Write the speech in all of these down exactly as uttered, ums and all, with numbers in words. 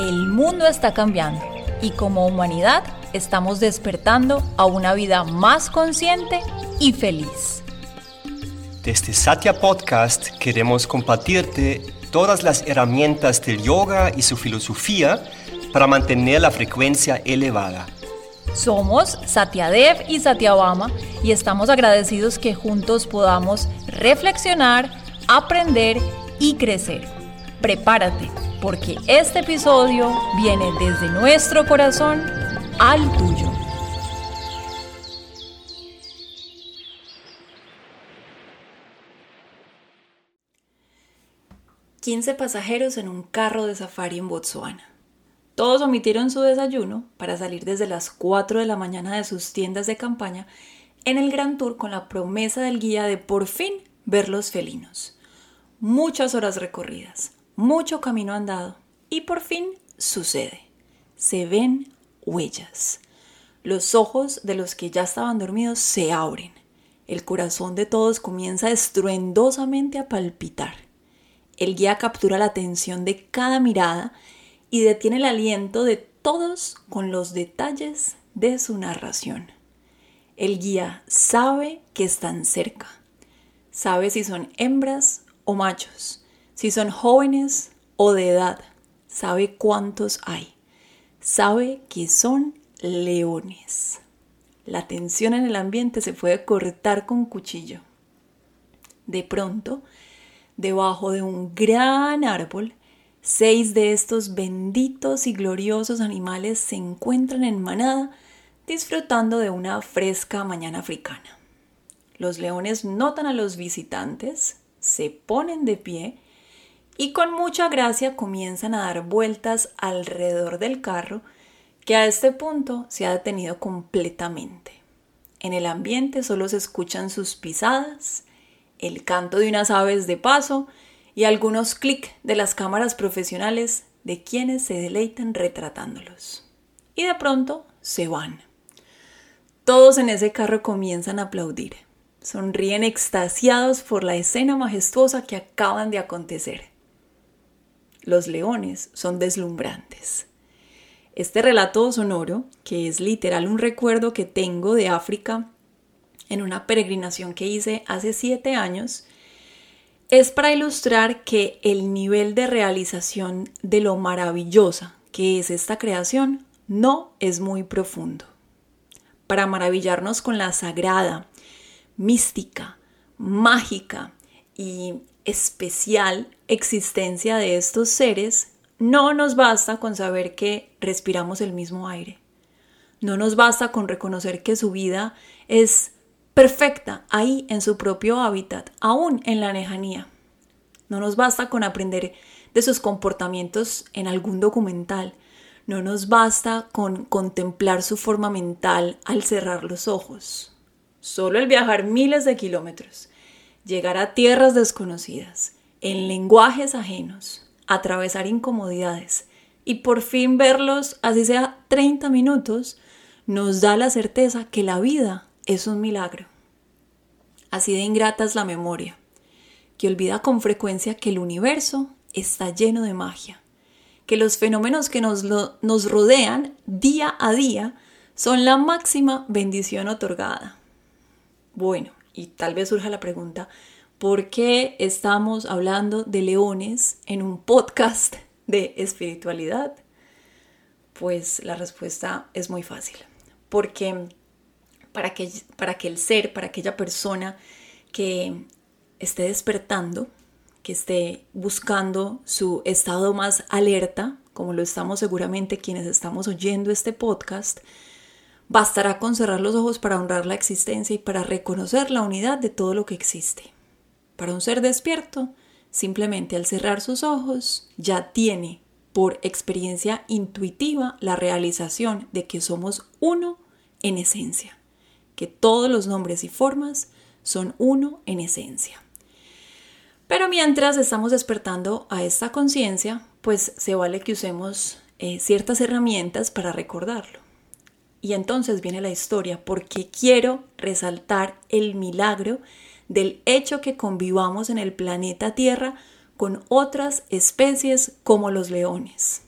El mundo está cambiando y como humanidad estamos despertando a una vida más consciente y feliz. Desde Satya Podcast queremos compartirte todas las herramientas del yoga y su filosofía para mantener la frecuencia elevada. Somos Satyadev y Satyabama y estamos agradecidos que juntos podamos reflexionar, aprender y crecer. Prepárate, porque este episodio viene desde nuestro corazón al tuyo. quince pasajeros en un carro de safari en Botsuana. Todos omitieron su desayuno para salir desde las cuatro de la mañana de sus tiendas de campaña en el Gran Tour con la promesa del guía de por fin ver los felinos. Muchas horas recorridas, mucho camino andado y por fin sucede. Se ven huellas. Los ojos de los que ya estaban dormidos se abren. El corazón de todos comienza estruendosamente a palpitar. El guía captura la atención de cada mirada y detiene el aliento de todos con los detalles de su narración. El guía sabe que están cerca. Sabe si son hembras o machos, si son jóvenes o de edad. Sabe cuántos hay. Sabe que son leones. La tensión en el ambiente se puede cortar con cuchillo. De pronto, debajo de un gran árbol, seis de estos benditos y gloriosos animales se encuentran en manada disfrutando de una fresca mañana africana. Los leones notan a los visitantes, se ponen de pie y con mucha gracia comienzan a dar vueltas alrededor del carro que a este punto se ha detenido completamente. En el ambiente solo se escuchan sus pisadas, el canto de unas aves de paso y algunos clics de las cámaras profesionales de quienes se deleitan retratándolos. Y de pronto se van. Todos en ese carro comienzan a aplaudir. Sonríen extasiados por la escena majestuosa que acaban de acontecer. Los leones son deslumbrantes. Este relato sonoro, que es literal un recuerdo que tengo de África en una peregrinación que hice hace siete años, es para ilustrar que el nivel de realización de lo maravillosa que es esta creación no es muy profundo. Para maravillarnos con la sagrada, mística, mágica y especial existencia de estos seres, no nos basta con saber que respiramos el mismo aire. No nos basta con reconocer que su vida es perfecta ahí en su propio hábitat, aún en la lejanía. No nos basta con aprender de sus comportamientos en algún documental. No nos basta con contemplar su forma mental al cerrar los ojos. Solo el viajar miles de kilómetros, llegar a tierras desconocidas, en lenguajes ajenos, atravesar incomodidades y por fin verlos, así sea treinta minutos, nos da la certeza que la vida es un milagro. Así de ingrata es la memoria, que olvida con frecuencia que el universo está lleno de magia, que los fenómenos que nos, lo, nos rodean día a día son la máxima bendición otorgada. Bueno, y tal vez surja la pregunta, ¿por qué estamos hablando de leones en un podcast de espiritualidad? Pues la respuesta es muy fácil, porque para que, para que el ser, para aquella persona que esté despertando, que esté buscando su estado más alerta, como lo estamos seguramente quienes estamos oyendo este podcast, bastará con cerrar los ojos para honrar la existencia y para reconocer la unidad de todo lo que existe. Para un ser despierto, simplemente al cerrar sus ojos, ya tiene por experiencia intuitiva la realización de que somos uno en esencia, que todos los nombres y formas son uno en esencia. Pero mientras estamos despertando a esta conciencia, pues se vale que usemos eh, ciertas herramientas para recordarlo. Y entonces viene la historia, porque quiero resaltar el milagro del hecho que convivamos en el planeta Tierra con otras especies como los leones.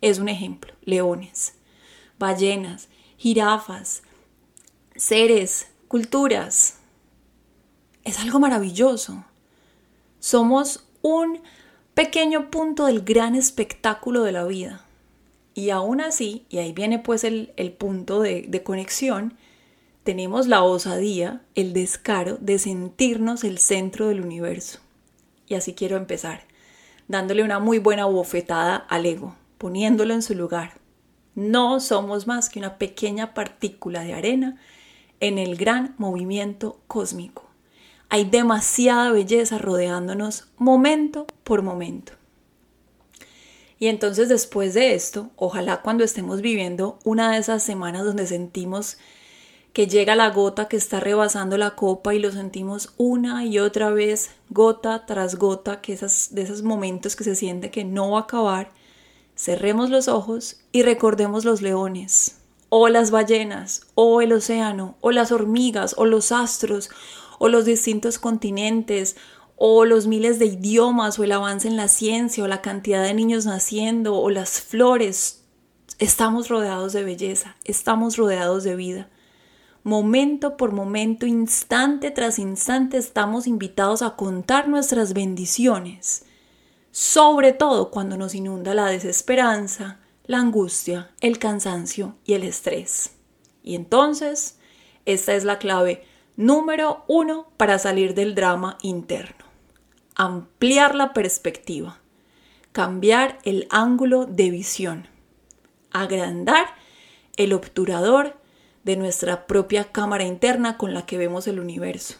es un ejemplo. Leones, ballenas, jirafas, seres, culturas. Es algo maravilloso. Somos un pequeño punto del gran espectáculo de la vida. Y aún así, y ahí viene pues el, el punto de, de conexión, tenemos la osadía, el descaro de sentirnos el centro del universo. Y así quiero empezar, dándole una muy buena bofetada al ego, poniéndolo en su lugar. No somos más que una pequeña partícula de arena en el gran movimiento cósmico. Hay demasiada belleza rodeándonos momento por momento. Y entonces después de esto, ojalá cuando estemos viviendo una de esas semanas donde sentimos que llega la gota que está rebasando la copa y lo sentimos una y otra vez, gota tras gota, que esas, de esos momentos que se siente que no va a acabar, cerremos los ojos y recordemos los leones, o las ballenas, o el océano, o las hormigas, o los astros, o los distintos continentes, o los miles de idiomas, o el avance en la ciencia, o la cantidad de niños naciendo, o las flores. Estamos rodeados de belleza, estamos rodeados de vida. Momento por momento, instante tras instante, estamos invitados a contar nuestras bendiciones, sobre todo cuando nos inunda la desesperanza, la angustia, el cansancio y el estrés. Y entonces, esta es la clave número uno para salir del drama interno. Ampliar la perspectiva, cambiar el ángulo de visión, agrandar el obturador de nuestra propia cámara interna con la que vemos el universo.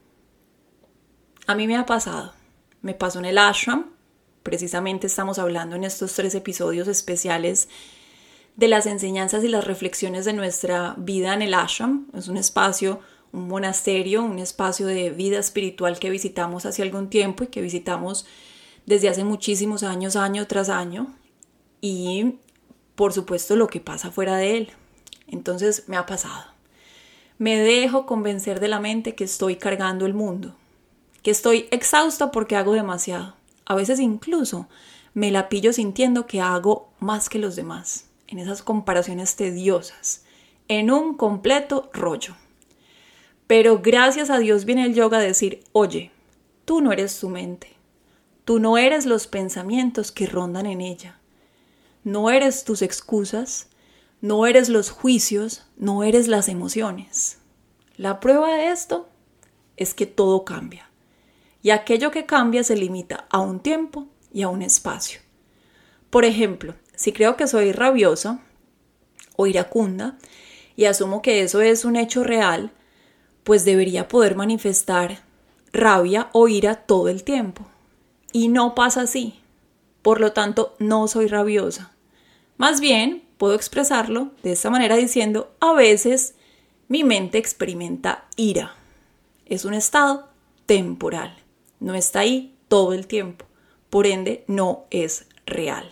A mí me ha pasado, me pasó en el ashram, precisamente estamos hablando en estos tres episodios especiales de las enseñanzas y las reflexiones de nuestra vida en el ashram. Es un espacio, un monasterio, un espacio de vida espiritual que visitamos hace algún tiempo y que visitamos desde hace muchísimos años, año tras año, y por supuesto lo que pasa fuera de él. Entonces me ha pasado. Me dejo convencer de la mente que estoy cargando el mundo, que estoy exhausta porque hago demasiado. A veces incluso me la pillo sintiendo que hago más que los demás, en esas comparaciones tediosas, en un completo rollo. Pero gracias a Dios viene el yoga a decir, oye, tú no eres tu mente, tú no eres los pensamientos que rondan en ella, no eres tus excusas, no eres los juicios, no eres las emociones. La prueba de esto es que todo cambia. Y aquello que cambia se limita a un tiempo y a un espacio. Por ejemplo, si creo que soy rabiosa o iracunda y asumo que eso es un hecho real, pues debería poder manifestar rabia o ira todo el tiempo. Y no pasa así. Por lo tanto, no soy rabiosa. Más bien, puedo expresarlo de esta manera diciendo, a veces mi mente experimenta ira. Es un estado temporal. No está ahí todo el tiempo. Por ende, no es real.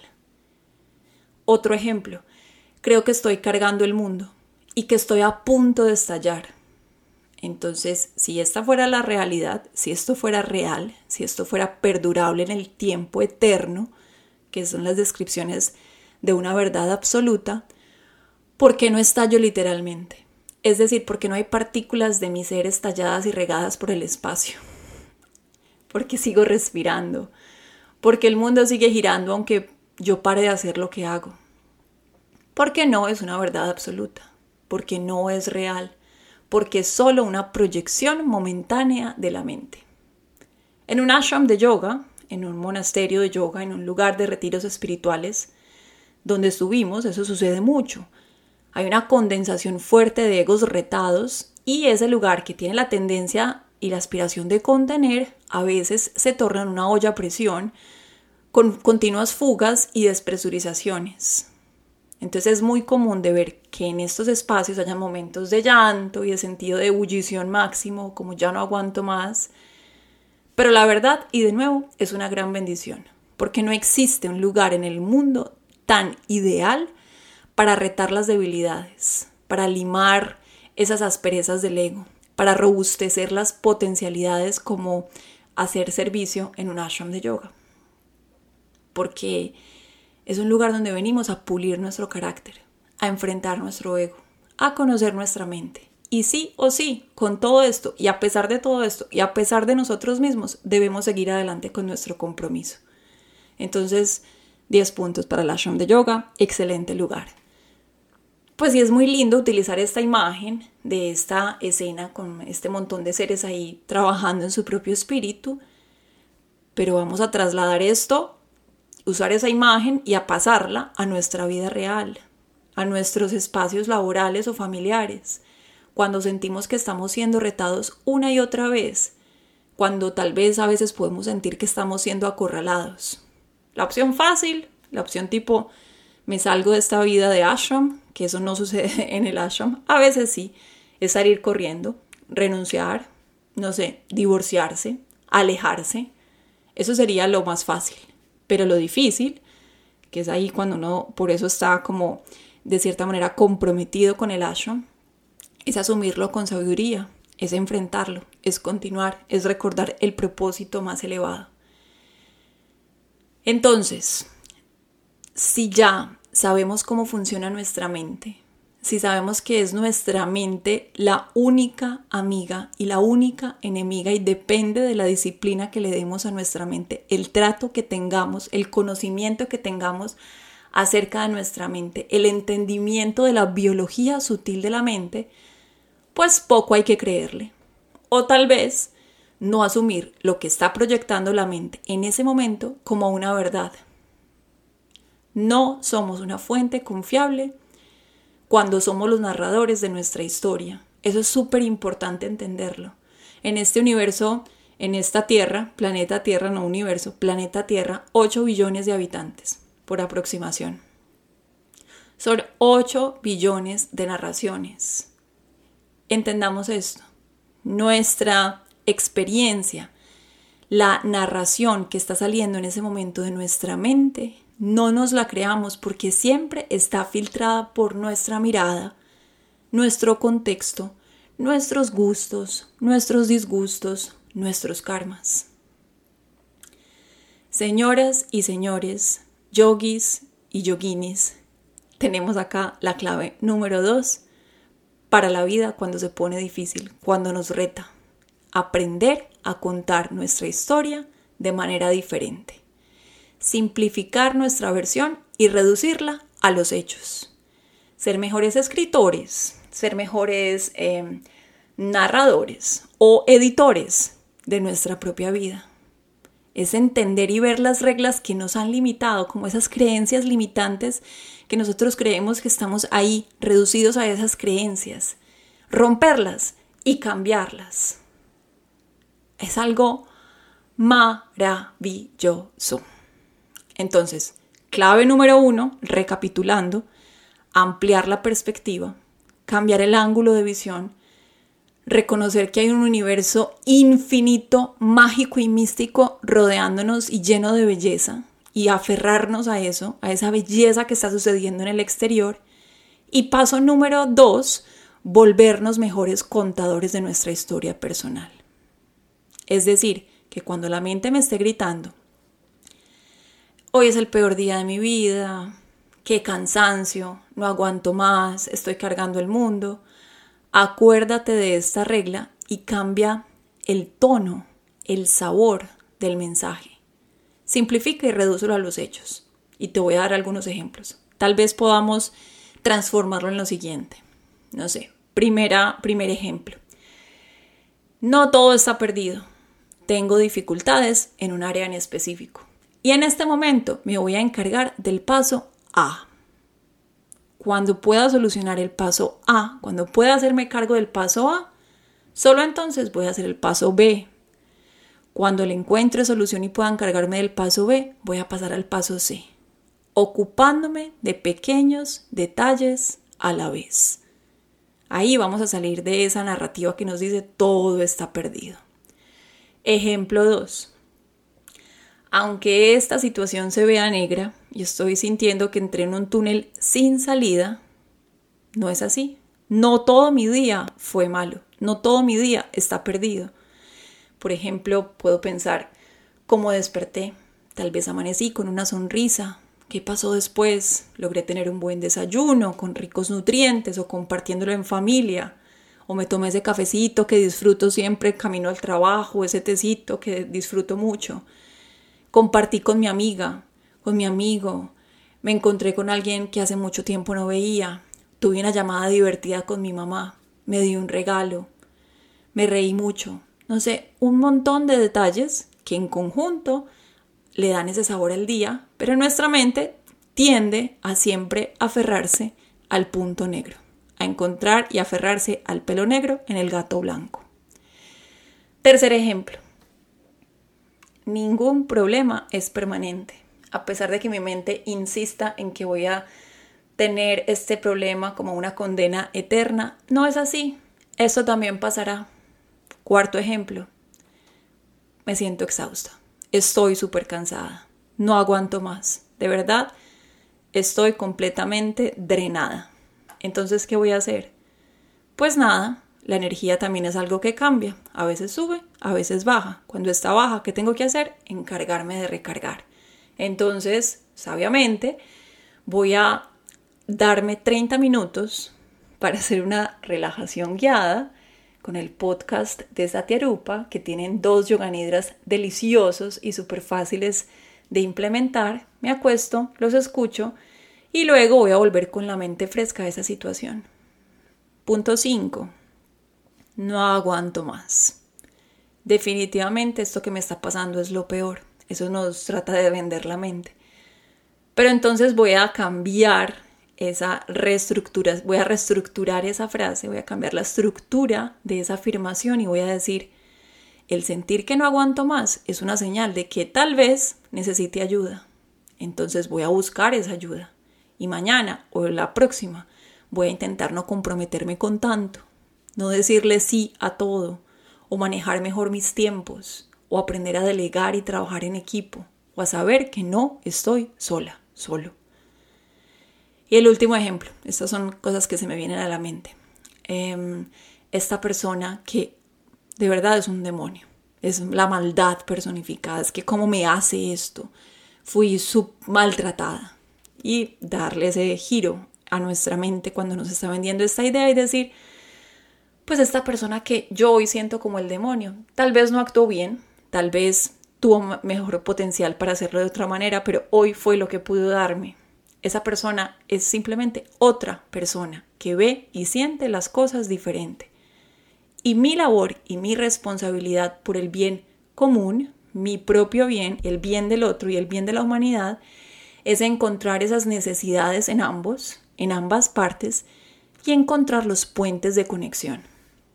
Otro ejemplo. Creo que estoy cargando el mundo y que estoy a punto de estallar. Entonces, si esta fuera la realidad, si esto fuera real, si esto fuera perdurable en el tiempo eterno, que son las descripciones de una verdad absoluta, ¿por qué no estallo literalmente? Es decir, ¿por qué no hay partículas de mi ser estalladas y regadas por el espacio? Porque sigo respirando, porque el mundo sigue girando aunque yo pare de hacer lo que hago. Porque no es una verdad absoluta, porque no es real, porque es solo una proyección momentánea de la mente. En un ashram de yoga, en un monasterio de yoga, en un lugar de retiros espirituales, donde estuvimos, eso sucede mucho. Hay una condensación fuerte de egos retados y ese lugar que tiene la tendencia y la aspiración de contener, a veces se torna en una olla a presión con continuas fugas y despresurizaciones. Entonces es muy común de ver que en estos espacios haya momentos de llanto y de sentido de ebullición máximo, como ya no aguanto más. Pero la verdad, y de nuevo, es una gran bendición, porque no existe un lugar en el mundo tan ideal para retar las debilidades, para limar esas asperezas del ego, para robustecer las potencialidades como hacer servicio en un ashram de yoga. Porque Es un lugar donde venimos a pulir nuestro carácter, a enfrentar nuestro ego, a conocer nuestra mente. Y sí o sí, con todo esto, y a pesar de todo esto, y a pesar de nosotros mismos, debemos seguir adelante con nuestro compromiso. Entonces, diez puntos para el ashram de yoga, excelente lugar. Pues sí, es muy lindo utilizar esta imagen de esta escena con este montón de seres ahí trabajando en su propio espíritu, pero vamos a trasladar esto, usar esa imagen y a pasarla a nuestra vida real, a nuestros espacios laborales o familiares, cuando sentimos que estamos siendo retados una y otra vez, cuando tal vez a veces podemos sentir que estamos siendo acorralados. La opción fácil, la opción tipo, me salgo de esta vida de ashram, que eso no sucede en el ashram, a veces sí, es salir corriendo, renunciar, no sé, divorciarse, alejarse. Eso sería lo más fácil, pero lo difícil, que es ahí cuando uno por eso está como de cierta manera comprometido con el ashram, es asumirlo con sabiduría, es enfrentarlo, es continuar, es recordar el propósito más elevado. Entonces, si ya sabemos cómo funciona nuestra mente, si sabemos que es nuestra mente la única amiga y la única enemiga y depende de la disciplina que le demos a nuestra mente, el trato que tengamos, el conocimiento que tengamos acerca de nuestra mente, el entendimiento de la biología sutil de la mente, pues poco hay que creerle. O tal vez no asumir lo que está proyectando la mente en ese momento como una verdad. No somos una fuente confiable cuando somos los narradores de nuestra historia. Eso es súper importante entenderlo. En este universo, en esta Tierra, planeta Tierra, no universo, planeta Tierra, ocho billones de habitantes, por aproximación. Son ocho billones de narraciones. Entendamos esto. Nuestra experiencia, la narración que está saliendo en ese momento de nuestra mente, no nos la creamos porque siempre está filtrada por nuestra mirada, nuestro contexto, nuestros gustos, nuestros disgustos, nuestros karmas. Señoras y señores, yogis y yoginis, tenemos acá la clave número dos para la vida cuando se pone difícil, cuando nos reta. Aprender a contar nuestra historia de manera diferente. Simplificar nuestra versión y reducirla a los hechos. Ser mejores escritores, ser mejores eh, narradores o editores de nuestra propia vida. Es entender y ver las reglas que nos han limitado, como esas creencias limitantes que nosotros creemos que estamos ahí, reducidos a esas creencias. Romperlas y cambiarlas. Es algo maravilloso. Entonces, clave número uno, recapitulando, ampliar la perspectiva, cambiar el ángulo de visión, reconocer que hay un universo infinito, mágico y místico rodeándonos y lleno de belleza y aferrarnos a eso, a esa belleza que está sucediendo en el exterior. Y paso número dos, volvernos mejores contadores de nuestra historia personal. Es decir, que cuando la mente me esté gritando, hoy es el peor día de mi vida, qué cansancio, no aguanto más, estoy cargando el mundo, acuérdate de esta regla y cambia el tono, el sabor del mensaje. Simplifica y redúcelo a los hechos. Y te voy a dar algunos ejemplos. Tal vez podamos transformarlo en lo siguiente. No sé, primera, primer ejemplo. No todo está perdido. Tengo dificultades en un área en específico. Y en este momento me voy a encargar del paso A. Cuando pueda solucionar el paso A, cuando pueda hacerme cargo del paso A, solo entonces voy a hacer el paso B. Cuando le encuentre solución y pueda encargarme del paso B, voy a pasar al paso C, ocupándome de pequeños detalles a la vez. Ahí vamos a salir de esa narrativa que nos dice todo está perdido. Ejemplo dos. Aunque esta situación se vea negra y estoy sintiendo que entré en un túnel sin salida, no es así. No todo mi día fue malo, no todo mi día está perdido. Por ejemplo, puedo pensar cómo desperté. Tal vez amanecí con una sonrisa ¿Qué pasó después? ¿Logré tener un buen desayuno con ricos nutrientes o compartiéndolo en familia? ¿O me tomé ese cafecito que disfruto siempre camino al trabajo, ese tecito que disfruto mucho? Compartí con mi amiga, con mi amigo, me encontré con alguien que hace mucho tiempo no veía, tuve una llamada divertida con mi mamá, me dio un regalo, me reí mucho, no sé, un montón de detalles que en conjunto le dan ese sabor al día, pero nuestra mente tiende a siempre aferrarse al punto negro, a encontrar y aferrarse al pelo negro en el gato blanco. Tercer ejemplo. Ningún problema es permanente. A pesar de que mi mente insista en que voy a tener este problema como una condena eterna, no es así. Eso también pasará. Cuarto ejemplo. Me siento exhausta. Estoy súper cansada. No aguanto más. De verdad, estoy completamente drenada. Entonces, ¿qué voy a hacer? Pues nada. La energía también es algo que cambia. A veces sube, a veces baja. Cuando está baja, ¿qué tengo que hacer? Encargarme de recargar. Entonces, sabiamente, voy a darme treinta minutos para hacer una relajación guiada con el podcast de Satyarupa, que tienen dos yoga nidras deliciosos y súper fáciles de implementar. Me acuesto, los escucho y luego voy a volver con la mente fresca a esa situación. Punto cinco. No aguanto más. Definitivamente esto que me está pasando es lo peor. Eso nos trata de vender la mente. Pero entonces voy a cambiar esa reestructura, voy a reestructurar esa frase, voy a cambiar la estructura de esa afirmación y voy a decir, el sentir que no aguanto más es una señal de que tal vez necesite ayuda. Entonces voy a buscar esa ayuda. Y mañana o la próxima voy a intentar no comprometerme con tanto. No decirle sí a todo, o manejar mejor mis tiempos, o aprender a delegar y trabajar en equipo, o a saber que no estoy sola, solo. Y el último ejemplo, estas son cosas que se me vienen a la mente. Eh, esta persona que de verdad es un demonio, es la maldad personificada, es que cómo me hace esto, fui sub maltratada. Y darle ese giro a nuestra mente cuando nos está vendiendo esta idea y decir, pues esta persona que yo hoy siento como el demonio, tal vez no actuó bien, tal vez tuvo mejor potencial para hacerlo de otra manera, pero hoy fue lo que pudo darme. Esa persona es simplemente otra persona que ve y siente las cosas diferente. Y mi labor y mi responsabilidad por el bien común, mi propio bien, el bien del otro y el bien de la humanidad, es encontrar esas necesidades en ambos, en ambas partes, y encontrar los puentes de conexión.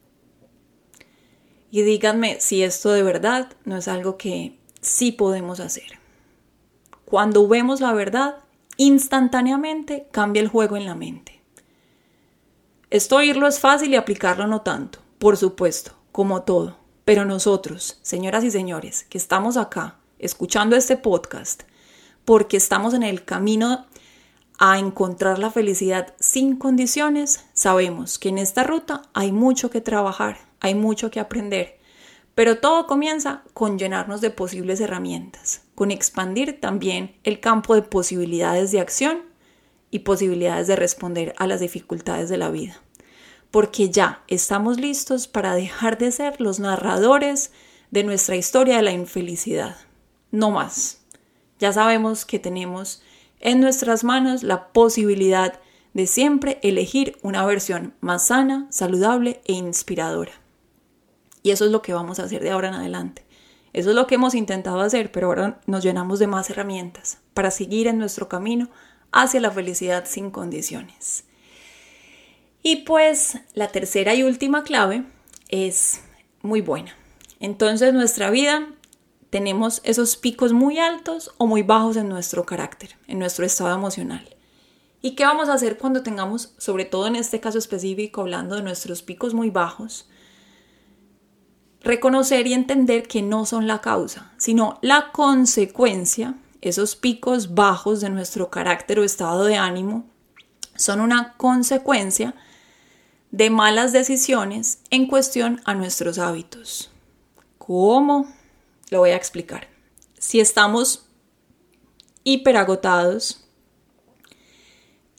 Y díganme si esto de verdad no es algo que sí podemos hacer. Cuando vemos la verdad, instantáneamente cambia el juego en la mente. Esto oírlo es fácil y aplicarlo no tanto, por supuesto, como todo. Pero nosotros, señoras y señores, que estamos acá, escuchando este podcast, porque estamos en el camino a encontrar la felicidad sin condiciones, sabemos que en esta ruta hay mucho que trabajar, hay mucho que aprender, pero todo comienza con llenarnos de posibles herramientas, con expandir también el campo de posibilidades de acción y posibilidades de responder a las dificultades de la vida, porque ya estamos listos para dejar de ser los narradores de nuestra historia de la infelicidad. No más. Ya sabemos que tenemos en nuestras manos la posibilidad de siempre elegir una versión más sana, saludable e inspiradora. Y eso es lo que vamos a hacer de ahora en adelante. Eso es lo que hemos intentado hacer, pero ahora nos llenamos de más herramientas para seguir en nuestro camino hacia la felicidad sin condiciones. Y pues la tercera y última clave es muy buena. Entonces, nuestra vida tenemos esos picos muy altos o muy bajos en nuestro carácter, en nuestro estado emocional. ¿Y qué vamos a hacer cuando tengamos, sobre todo en este caso específico, hablando de nuestros picos muy bajos? Reconocer y entender que no son la causa, sino la consecuencia. Esos picos bajos de nuestro carácter o estado de ánimo son una consecuencia de malas decisiones en cuestión a nuestros hábitos. ¿Cómo? Lo voy a explicar. Si estamos hiperagotados,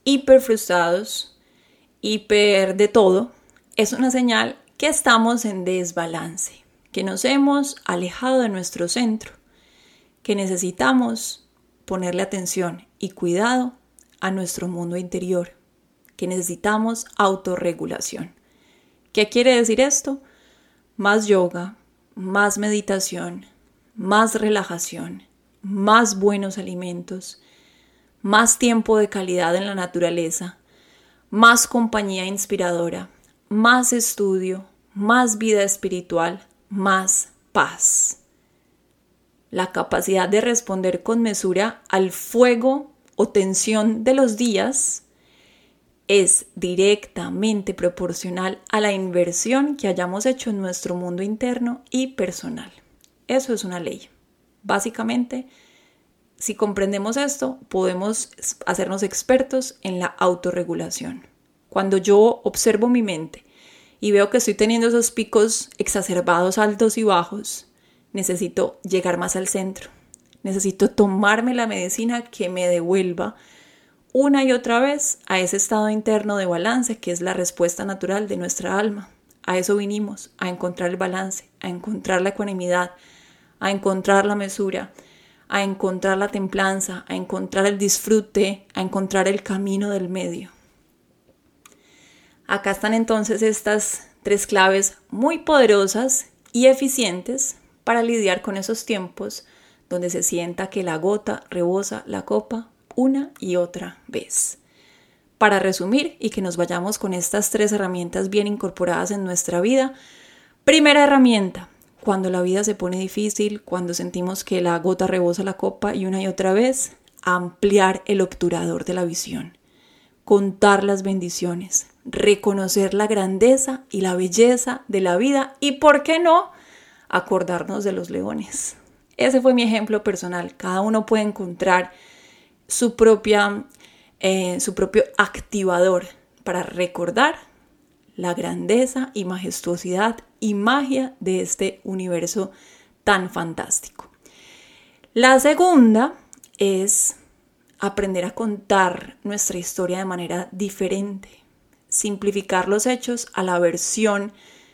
hiper frustrados, hiper de todo, es una señal que estamos en desbalance, que nos hemos alejado de nuestro centro, que necesitamos ponerle atención y cuidado a nuestro mundo interior, que necesitamos autorregulación. ¿Qué quiere decir esto? Más yoga, más meditación, más relajación, más buenos alimentos, más tiempo de calidad en la naturaleza, más compañía inspiradora, más estudio, más vida espiritual, más paz. La capacidad de responder con mesura al fuego o tensión de los días es directamente proporcional a la inversión que hayamos hecho en nuestro mundo interno y personal. Eso es una ley. Básicamente, si comprendemos esto, podemos hacernos expertos en la autorregulación. Cuando yo observo mi mente y veo que estoy teniendo esos picos exacerbados, altos y bajos, necesito llegar más al centro. Necesito tomarme la medicina que me devuelva una y otra vez a ese estado interno de balance que es la respuesta natural de nuestra alma. A eso vinimos, a encontrar el balance, a encontrar la ecuanimidad, a encontrar la mesura, a encontrar la templanza, a encontrar el disfrute, a encontrar el camino del medio. Acá están entonces estas tres claves muy poderosas y eficientes para lidiar con esos tiempos donde se sienta que la gota rebosa la copa una y otra vez. Para resumir y que nos vayamos con estas tres herramientas bien incorporadas en nuestra vida. Primera herramienta, cuando la vida se pone difícil, cuando sentimos que la gota rebosa la copa y una y otra vez, ampliar el obturador de la visión, contar las bendiciones, reconocer la grandeza y la belleza de la vida y, ¿por qué no?, acordarnos de los leones. Ese fue mi ejemplo personal. Cada uno puede encontrar su propia, eh, su propio activador para recordar la grandeza y majestuosidad y magia de este universo tan fantástico. La segunda es aprender a contar nuestra historia de manera diferente, simplificar los hechos a la versión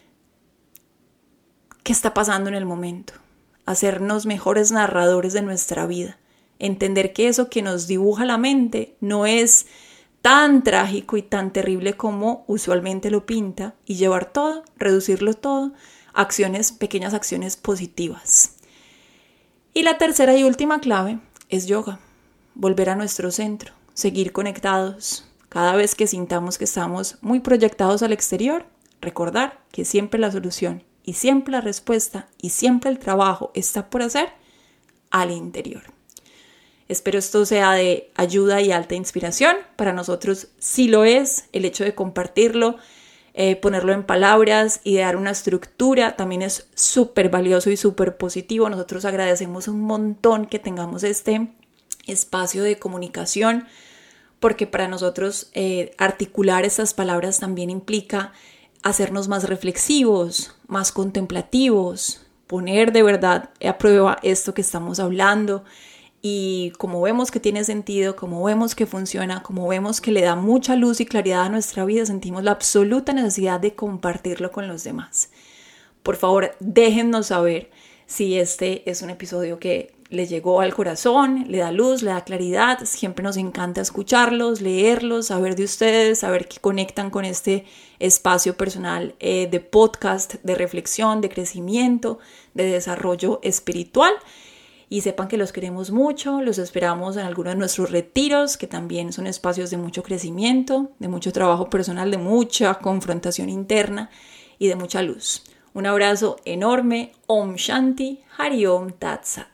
que está pasando en el momento, hacernos mejores narradores de nuestra vida. Entender que eso que nos dibuja la mente no es tan trágico y tan terrible como usualmente lo pinta y llevar todo, reducirlo todo a acciones, pequeñas acciones positivas. Y la tercera y última clave es yoga, volver a nuestro centro, seguir conectados. Cada vez que sintamos que estamos muy proyectados al exterior, recordar que siempre la solución y siempre la respuesta y siempre el trabajo está por hacer al interior. Espero esto sea de ayuda y alta inspiración. Para nosotros sí lo es. El hecho de compartirlo, eh, ponerlo en palabras y de dar una estructura también es súper valioso y súper positivo. Nosotros agradecemos un montón que tengamos este espacio de comunicación, porque para nosotros eh, articular estas palabras también implica hacernos más reflexivos, más contemplativos, poner de verdad a prueba esto que estamos hablando. Y como vemos que tiene sentido, como vemos que funciona, como vemos que le da mucha luz y claridad a nuestra vida, sentimos la absoluta necesidad de compartirlo con los demás. Por favor, déjennos saber si este es un episodio que les llegó al corazón, le da luz, le da claridad. Siempre nos encanta escucharlos, leerlos, saber de ustedes, saber que conectan con este espacio personal eh, de podcast, de reflexión, de crecimiento, de desarrollo espiritual. Y sepan que los queremos mucho, los esperamos en algunos de nuestros retiros, que también son espacios de mucho crecimiento, de mucho trabajo personal, de mucha confrontación interna y de mucha luz. Un abrazo enorme. Om Shanti, Hari Om Tat Sat.